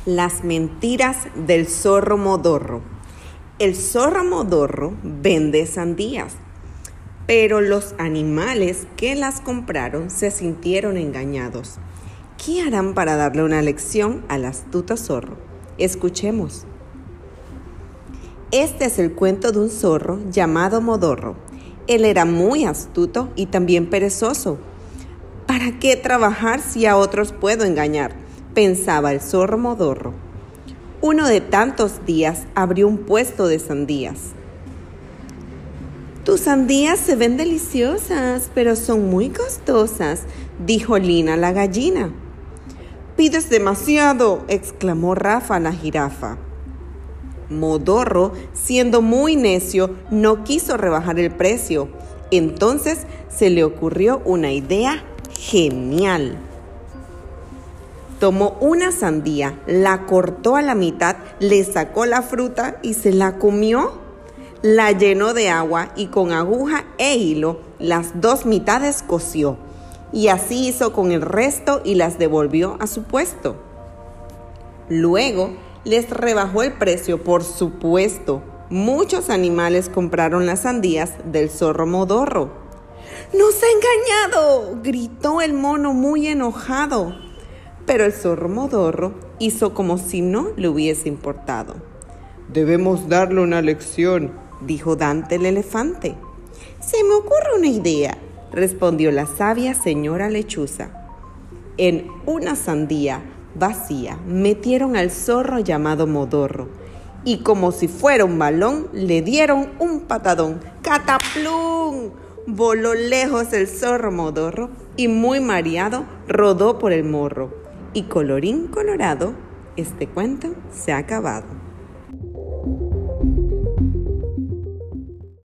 Las mentiras del zorro modorro. El zorro modorro vende sandías, pero los animales que las compraron se sintieron engañados. ¿Qué harán para darle una lección al astuto zorro? Escuchemos. Este es el cuento de un zorro llamado Modorro. Él era muy astuto y también perezoso. ¿Para qué trabajar si a otros puedo engañar?, pensaba el zorro Modorro. Uno de tantos días abrió un puesto de sandías. «Tus sandías se ven deliciosas, pero son muy costosas», dijo Lina la gallina. «Pides demasiado», exclamó Rafa la jirafa. Modorro, siendo muy necio, no quiso rebajar el precio. Entonces se le ocurrió una idea genial. Tomó una sandía, la cortó a la mitad, le sacó la fruta y se la comió. La llenó de agua y con aguja e hilo las dos mitades cosió. Y así hizo con el resto y las devolvió a su puesto. Luego les rebajó el precio, por supuesto. Muchos animales compraron las sandías del zorro Modorro. «¡Nos ha engañado!», gritó el mono muy enojado. Pero el zorro Modorro hizo como si no le hubiese importado. «Debemos darle una lección», dijo Dante el elefante. «Se me ocurre una idea», respondió la sabia señora lechuza. En una sandía vacía metieron al zorro llamado Modorro y como si fuera un balón le dieron un patadón. ¡Cataplum! Voló lejos el zorro Modorro y muy mareado rodó por el morro. Y colorín colorado, este cuento se ha acabado.